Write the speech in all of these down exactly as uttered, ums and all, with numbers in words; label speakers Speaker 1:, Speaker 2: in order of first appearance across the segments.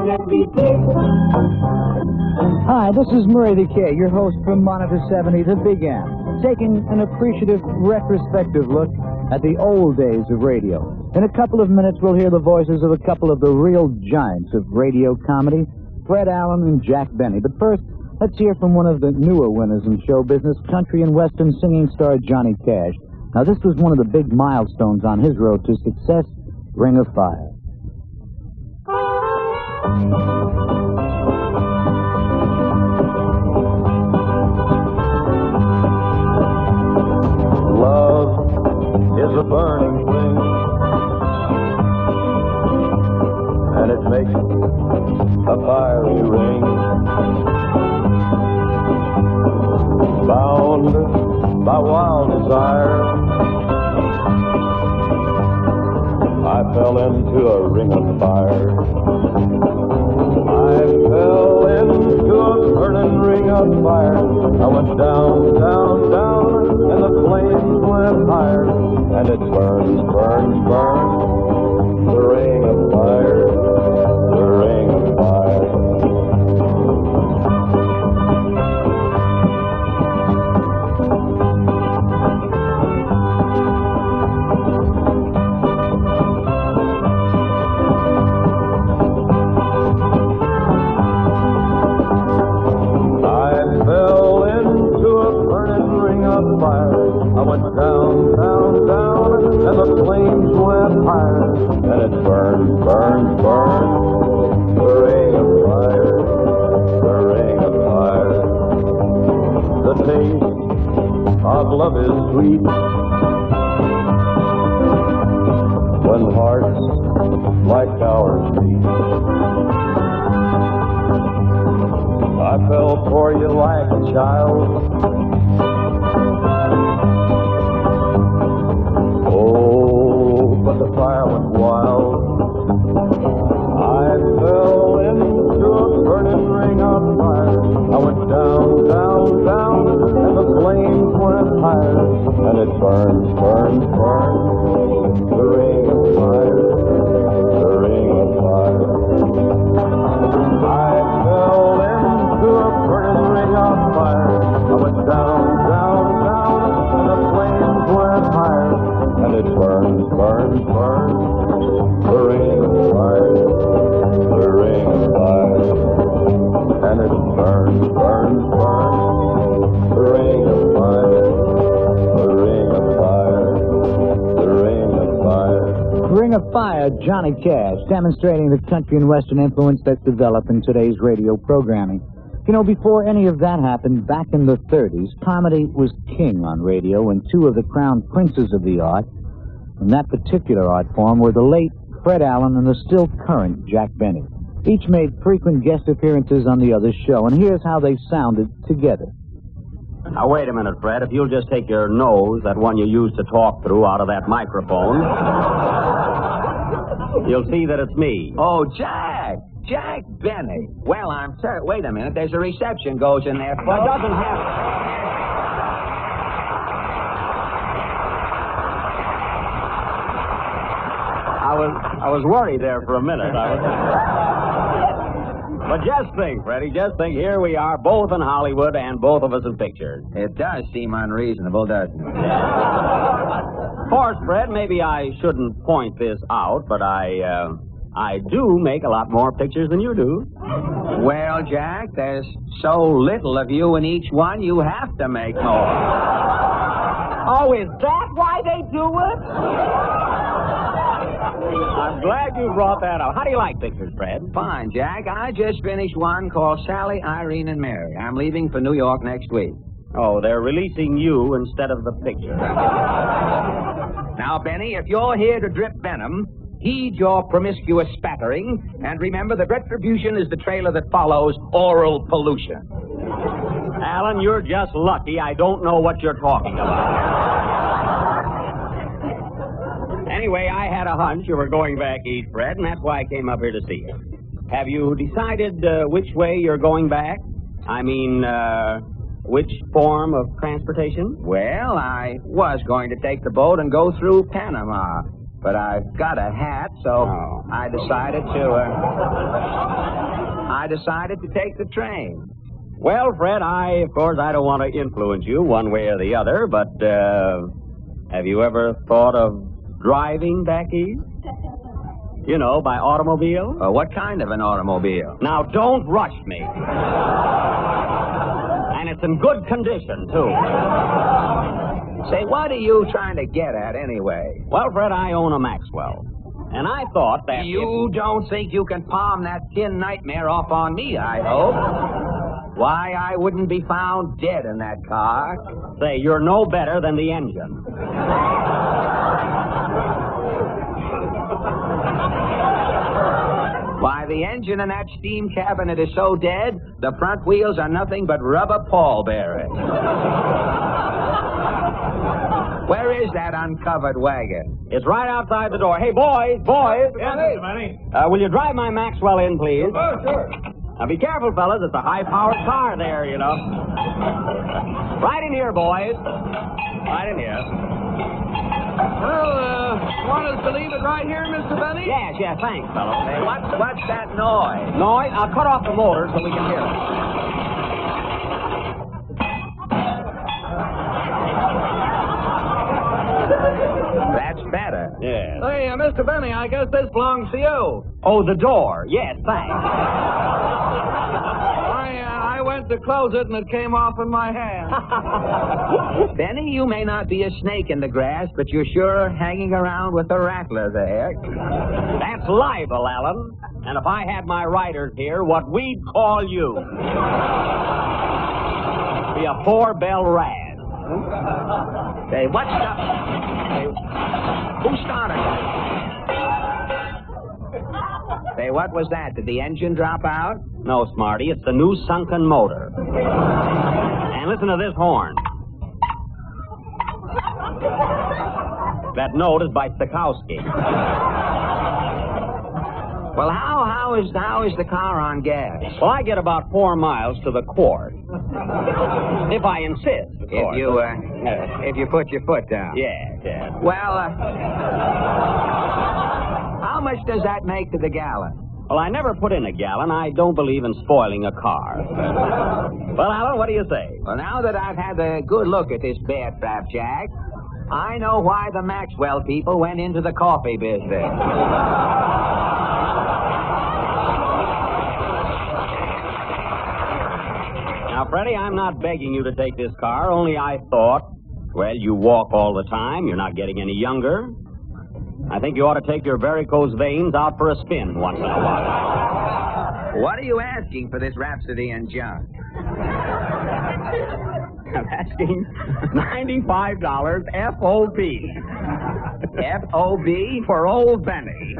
Speaker 1: N B C.
Speaker 2: Hi, this is Murray the K, your host from Monitor seventy, The Big M, taking an appreciative retrospective look at the old days of radio. In a couple of minutes, we'll hear the voices of a couple of the real giants of radio comedy, Fred Allen and Jack Benny. But first, let's hear from one of the newer winners in show business, country and western singing star Johnny Cash. Now, this was one of the big milestones on his road to success, Ring of Fire.
Speaker 3: Love is a burning thing, and it makes a fiery ring. Bound by wild desire, I fell into a ring of fire. I fell into a burning ring of fire. I went down, down, down, and the flames went higher. And it burns, burns, burns, the ring of fire, the ring of fire. I went down, down, down, and the flames went higher. And it burns, burns, burns, the ring of fire, the ring of fire. The taste of love is sweet when hearts like ours beat. I fell for you like a child. But the fire went wild. I fell into a burning ring of fire. I went down, down, down, and the flames went higher. And it burns, burns, burns, the ring of fire, the ring of fire. I fell into a burning ring of fire. I went down, down, down, and the flames went higher. And it burns, burns, burns, the ring of fire, the ring of fire. And it burns, burns, burns, the ring of fire, the ring of fire, the ring of fire.
Speaker 2: Ring of Fire, Johnny Cash, demonstrating the country and western influence that's developed in today's radio programming. You know, before any of that happened, back in the thirties, comedy was king on radio, and two of the crown princes of the art, in that particular art form, were the late Fred Allen and the still current Jack Benny. Each made frequent guest appearances on the other's show, and here's how they sounded together.
Speaker 4: Now, wait a minute, Fred. If you'll just take your nose, that one you used to talk through, out of that microphone, you'll see that it's me.
Speaker 5: Oh, Jack! Jack Benny. Well, I'm sorry. Wait a minute. There's a reception goes in there. Well, it doesn't have...
Speaker 4: I was I was worried there for a minute. I was... But just think, Freddie, just think, here we are, both in Hollywood and both of us in pictures.
Speaker 5: It does seem unreasonable, doesn't it?
Speaker 4: Of course, Fred, maybe I shouldn't point this out, but I, uh, I do make a lot more pictures than you do.
Speaker 5: Well, Jack, there's so little of you in each one, you have to make more.
Speaker 6: Oh, is that why they do it?
Speaker 4: I'm glad you brought that up. How do you like pictures, Fred?
Speaker 5: Fine, Jack. I just finished one called Sally, Irene, and Mary. I'm leaving for New York next week.
Speaker 4: Oh, they're releasing you instead of the picture.
Speaker 5: Now, Benny, if you're here to drip venom, heed your promiscuous spattering, and remember that retribution is the trailer that follows oral pollution.
Speaker 4: Alan, you're just lucky I don't know what you're talking about. Anyway, I had a hunch you were going back east, Fred, and that's why I came up here to see you. Have you decided uh, which way you're going back? I mean, uh, which form of transportation?
Speaker 5: Well, I was going to take the boat and go through Panama, but I've got a hat, so
Speaker 4: oh.
Speaker 5: I decided to... Uh... I decided to take the train.
Speaker 4: Well, Fred, I, of course, I don't want to influence you one way or the other, but uh, have you ever thought of driving back east? You know, by automobile?
Speaker 5: Uh, what kind of an automobile?
Speaker 4: Now, don't rush me. And it's in good condition, too.
Speaker 5: Say, what are you trying to get at anyway?
Speaker 4: Well, Fred, I own a Maxwell. And I thought that
Speaker 5: You
Speaker 4: if...
Speaker 5: don't think you can palm that tin nightmare off on me, I hope. Why, I wouldn't be found dead in that car.
Speaker 4: Say, you're no better than the engine.
Speaker 5: Why, the engine in that steam cabinet is so dead, the front wheels are nothing but rubber pallbearers. Where is that uncovered wagon?
Speaker 4: It's right outside the door. Hey, boys, boys.
Speaker 1: Yes, Mister Benny.
Speaker 4: Uh, will you drive my Maxwell in, please?
Speaker 1: Oh, sure.
Speaker 4: Now, be careful, fellas. It's a high-powered car there, you know. Right in here, boys. Right in here.
Speaker 1: Well, uh, want us to leave it right here, Mister Benny?
Speaker 4: Yes, yes, thanks, fellas.
Speaker 5: Hey, what's, what's that noise?
Speaker 4: Noise? I'll cut off the motor so we can hear it.
Speaker 5: That's better.
Speaker 4: Yeah.
Speaker 1: Hey, uh, Mister Benny, I guess this belongs to you.
Speaker 4: Oh, the door. Yes, thanks.
Speaker 1: I, uh, I went to close it and it came off in my hand.
Speaker 5: Benny, you may not be a snake in the grass, but you're sure hanging around with a rattler there.
Speaker 4: That's libel, Alan. And if I had my writers here, what we'd call you be a four-bell rag.
Speaker 5: Hey, what's up? Hey, who started that? Say, what was that? Did the engine drop out?
Speaker 4: No, Smarty, it's the new sunken motor. And listen to this horn. That note is by Stokowski.
Speaker 5: Well, how how is how is the car on gas?
Speaker 4: Well, I get about four miles to the quart. If I insist, of
Speaker 5: If
Speaker 4: course.
Speaker 5: you uh, if you put your foot down.
Speaker 4: Yeah, yeah.
Speaker 5: Well, uh, how much does that make to the gallon?
Speaker 4: Well, I never put in a gallon. I don't believe in spoiling a car. Well, Alan, what do you say?
Speaker 5: Well, now that I've had a good look at this bear trap, Jack, I know why the Maxwell people went into the coffee business.
Speaker 4: Now, Freddie, I'm not begging you to take this car, only I thought, well, you walk all the time. You're not getting any younger. I think you ought to take your varicose veins out for a spin once in a while.
Speaker 5: What are you asking for this Rhapsody in junk?
Speaker 4: I'm asking ninety-five dollars F O B.
Speaker 5: F O B?
Speaker 4: For old Benny.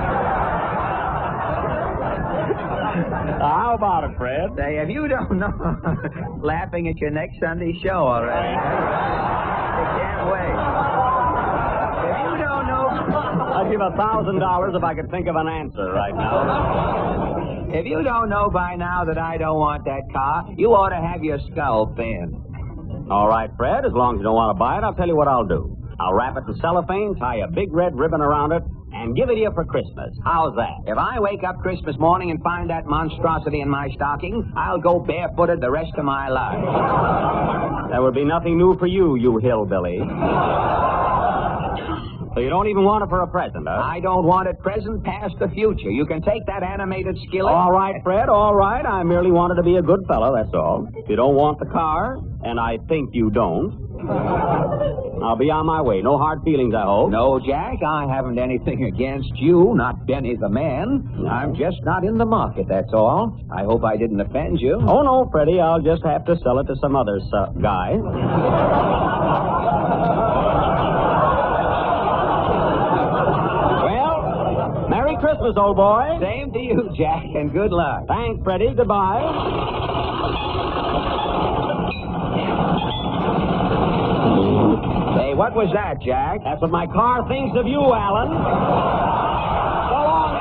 Speaker 4: How about it, Fred?
Speaker 5: Say, if you don't know, laughing at your next Sunday show already. I can't wait. If you don't know...
Speaker 4: I'd give a thousand dollars if I could think of an answer right now.
Speaker 5: If you don't know by now that I don't want that car, you ought to have your skull thinned.
Speaker 4: All right, Fred, as long as you don't want to buy it, I'll tell you what I'll do. I'll wrap it in cellophane, tie a big red ribbon around it, and give it to you for Christmas. How's that?
Speaker 5: If I wake up Christmas morning and find that monstrosity in my stocking, I'll go barefooted the rest of my life.
Speaker 4: There would be nothing new for you, you hillbilly. So you don't even want it for a present, huh?
Speaker 5: I don't want it present, past, the future. You can take that animated skillet.
Speaker 4: All right, Fred, all right. I merely wanted to be a good fellow, that's all. If you don't want the car, and I think you don't, I'll be on my way. No hard feelings, I hope.
Speaker 5: No, Jack, I haven't anything against you, not Benny the man. I'm just not in the market, that's all. I hope I didn't offend you.
Speaker 4: Oh, no, Freddie, I'll just have to sell it to some other uh, guy. Well, Merry Christmas, old boy.
Speaker 5: Same to you, Jack, and good luck.
Speaker 4: Thanks, Freddie. Goodbye.
Speaker 5: Hey, what was that, Jack?
Speaker 4: That's what my car thinks of you, Alan. So long,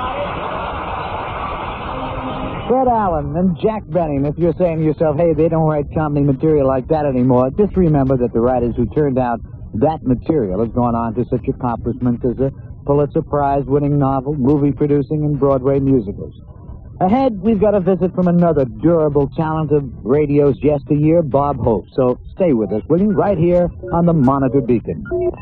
Speaker 4: everybody.
Speaker 2: Fred Allen and Jack Benning, if you're saying to yourself, hey, they don't write comedy material like that anymore, just remember that the writers who turned out that material have gone on to such accomplishments as a Pulitzer Prize-winning novel, movie producing, and Broadway musicals. Ahead, we've got a visit from another durable talent of radio's yesteryear, Bob Hope. So stay with us, will you, right here on the Monitor Beacon.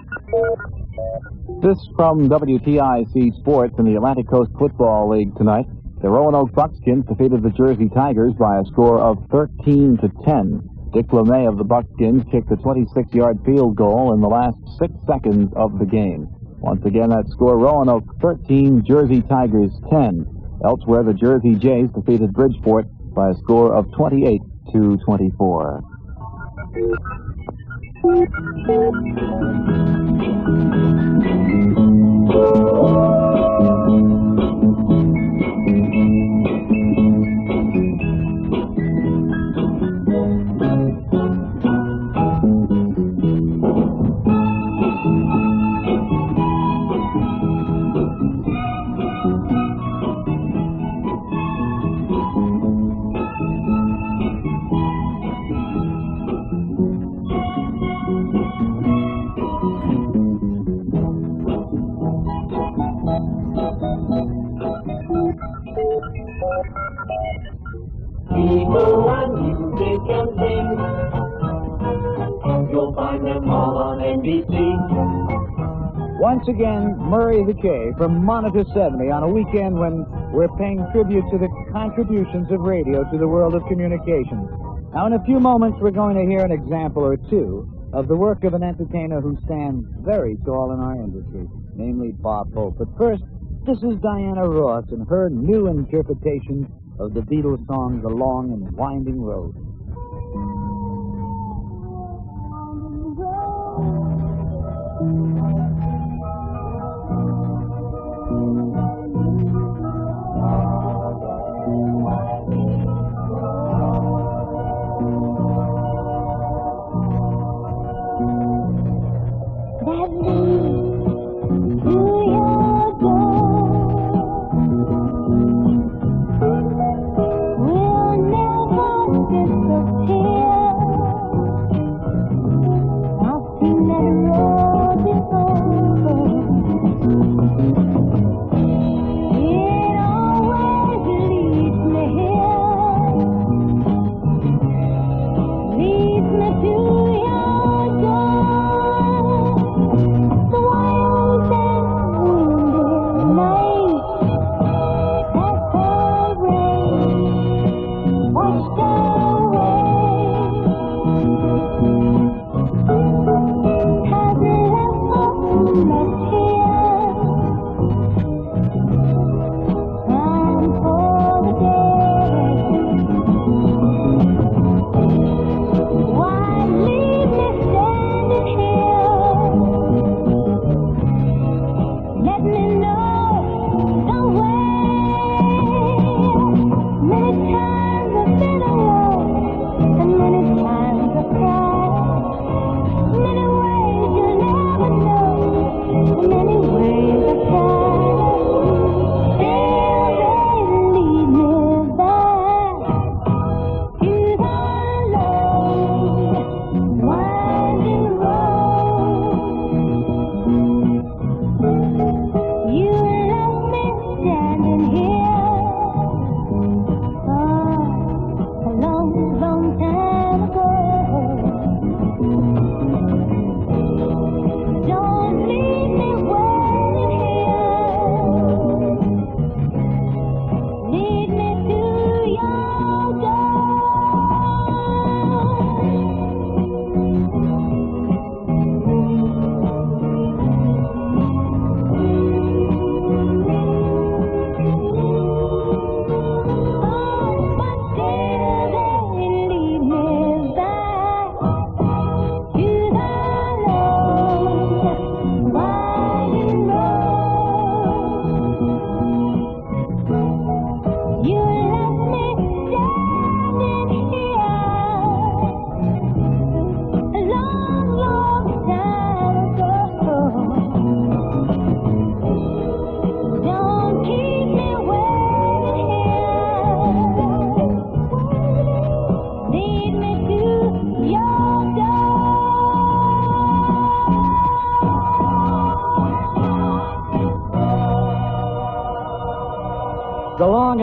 Speaker 7: This from W T I C Sports in the Atlantic Coast Football League tonight. The Roanoke Buckskins defeated the Jersey Tigers by a score of thirteen to ten. Dick LeMay of the Buckskins kicked a twenty-six-yard field goal in the last six seconds of the game. Once again, that score, Roanoke thirteen, Jersey Tigers ten. Elsewhere, the Jersey Jays defeated Bridgeport by a score of twenty-eight to twenty-four.
Speaker 8: People and music and things, you'll find them all on N B C.
Speaker 2: Once again, Murray the K from Monitor seventy on a weekend when we're paying tribute to the contributions of radio to the world of communications. Now, in a few moments, we're going to hear an example or two of the work of an entertainer who stands very tall in our industry, namely Bob Hope. But first, this is Diana Ross and her new interpretation of the Beatles song, The Long and Winding Road.
Speaker 8: That leads to your door will never disappear. I've seen that road before.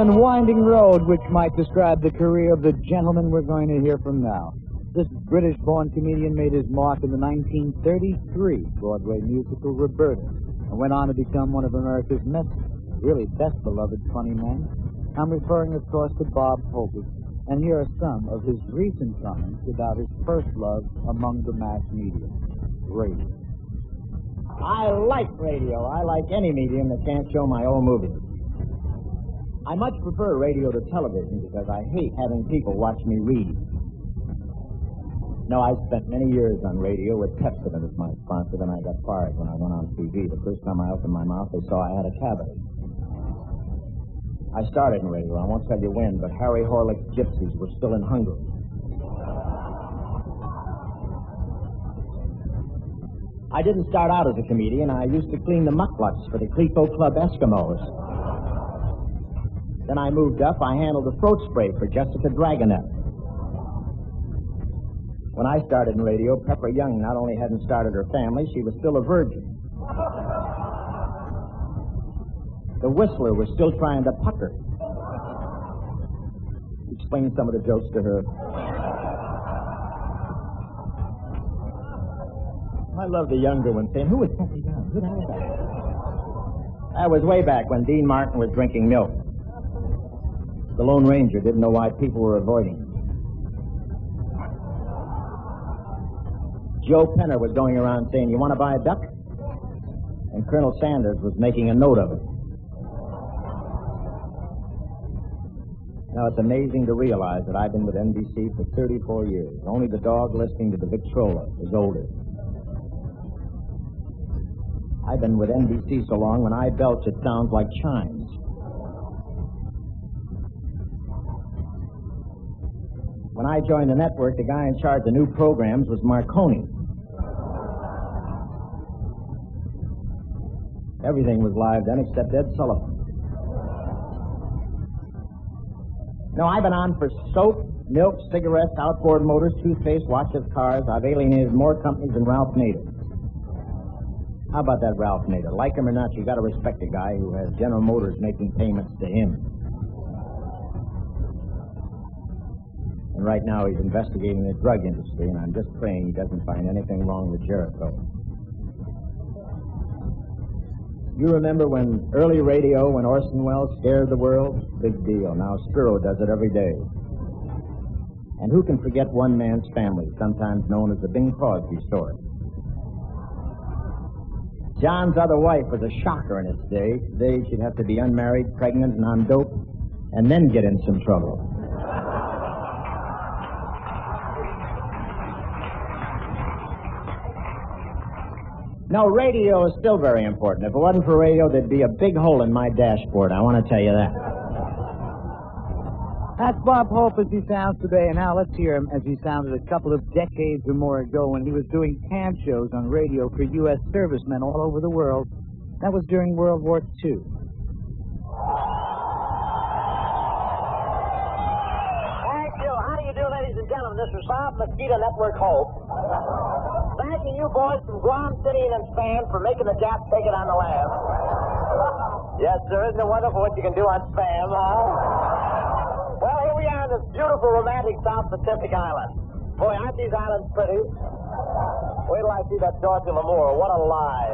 Speaker 2: and winding road which might describe the career of the gentleman we're going to hear from now. This British-born comedian made his mark in the nineteen thirty-three Broadway musical Roberta and went on to become one of America's best, really best beloved funny men. I'm referring, of course, to Bob Hope. And here are some of his recent comments about his first love among the mass media, radio.
Speaker 9: I like radio. I like any medium that can't show my old movies. I much prefer radio to television because I hate having people watch me read. No, I spent many years on radio with Pepsodent as my sponsor, then I got fired when I went on T V. The first time I opened my mouth, they saw I had a cavity. I started in radio. I won't tell you when, but Harry Horlick's Gypsies were still in Hungary. I didn't start out as a comedian. I used to clean the mucklucks for the Clipo Club Eskimos. Then I moved up. I handled the throat spray for Jessica Dragonet. When I started in radio, Pepper Young not only hadn't started her family, she was still a virgin. The Whistler was still trying to pucker. Explain some of the jokes to her. I love the younger one saying, "Who is Pepper Young? Who the hell is that?" That was way back when Dean Martin was drinking milk. The Lone Ranger didn't know why people were avoiding him. Joe Penner was going around saying, "You want to buy a duck?" And Colonel Sanders was making a note of it. Now, it's amazing to realize that I've been with N B C for thirty-four years. Only the dog listening to the Victrola is older. I've been with N B C so long, when I belch, it sounds like chimes. When I joined the network, the guy in charge of new programs was Marconi. Everything was live then except Ed Sullivan. No, I've been on for soap, milk, cigarettes, outboard motors, toothpaste, watches, cars. I've alienated more companies than Ralph Nader. How about that Ralph Nader? Like him or not, you got to respect a guy who has General Motors making payments to him. And right now he's investigating the drug industry, and I'm just praying he doesn't find anything wrong with Jericho. You remember when early radio, when Orson Welles scared the world? Big deal. Now Spiro does it every day. And who can forget One Man's Family, sometimes known as the Bing Crosby story? John's other wife was a shocker in its day. Today she'd have to be unmarried, pregnant, and on dope, and then get in some trouble. No, radio is still very important. If it wasn't for radio, there'd be a big hole in my dashboard. I want to tell you that.
Speaker 2: That's Bob Hope as he sounds today, and now let's hear him as he sounded a couple of decades or more ago when he was doing camp shows on radio for U S servicemen all over the world. That was during World War Two.
Speaker 10: Thank you. How do you do, ladies and gentlemen? This is Bob Mosquito Network Hope. Thanking you boys from Guam City and Spain for making the Japs take it on the lam. Yes, sir. Isn't it wonderful what you can do on Spam, huh? Well, here we are on this beautiful, romantic South Pacific island. Boy, aren't these islands pretty? Wait till I see that Dorothy Lamour. What a lie.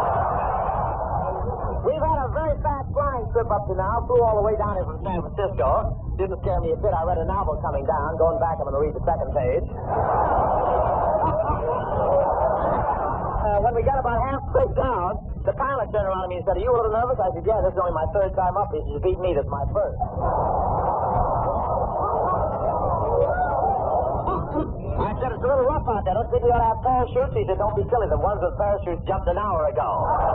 Speaker 10: We've had a very fast flying trip up to now, flew all the way down here from San Francisco. Didn't scare me a bit. I read a novel coming down. Going back, I'm going to read the second page. Uh, when we got about halfway down, the pilot turned around to me and said, "Are you a little nervous?" I said, "Yeah, this is only my third time up." He said, "You beat me. This is my first." I said, "It's a little rough out there. Don't think you ought to have parachutes?" He said, "Don't be silly. The ones with parachutes jumped an hour ago."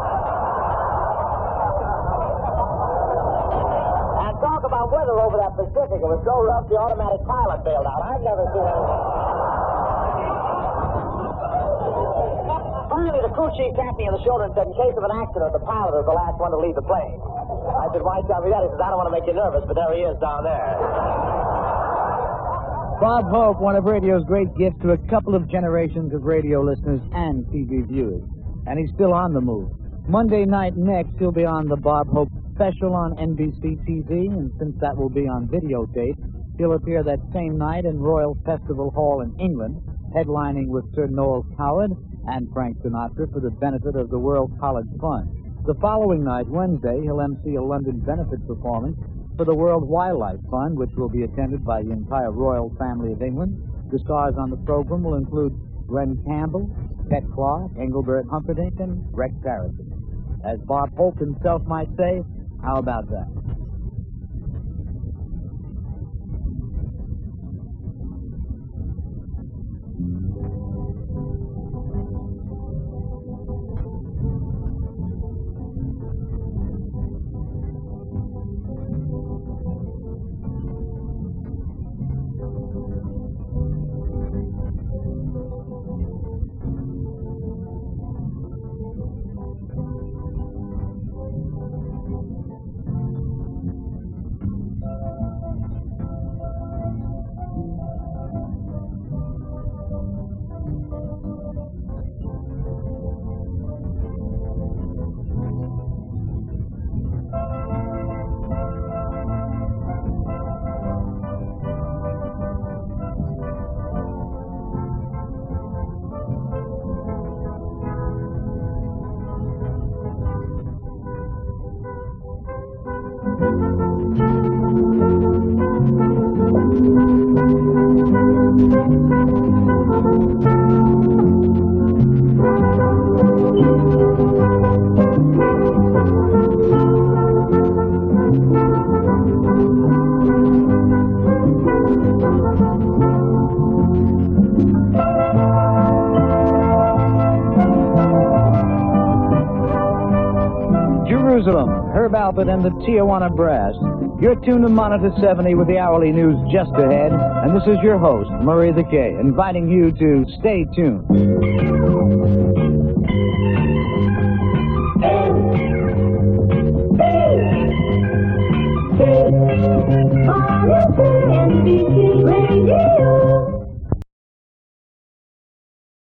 Speaker 10: And talk about weather over that Pacific. It was so rough, the automatic pilot bailed out. I've never seen it. Finally, the crew chief tapped me on the shoulder and said, "In case of an accident, the pilot is the last one to leave the plane." I said, "Why tell me that?" He says, "I don't want to make you nervous, but there he is down there."
Speaker 2: Bob Hope, one of radio's great gifts to a couple of generations of radio listeners and T V viewers. And he's still on the move. Monday night next, he'll be on the Bob Hope special on N B C T V, and since that will be on videotape, he'll appear that same night in Royal Festival Hall in England, headlining with Sir Noel Coward and Frank Sinatra for the benefit of the World College Fund. The following night, Wednesday, he'll emcee a London benefit performance for the World Wildlife Fund, which will be attended by the entire royal family of England. The stars on the program will include Glenn Campbell, Pet Clark, Engelbert Humperdinck, and Rex Harrison. As Bob Hope himself might say, how about that? Jerusalem, Herb Alpert and the Tijuana Brass. You're tuned to Monitor seventy with the hourly news just ahead, and this is your host, Murray the K, inviting you to stay tuned.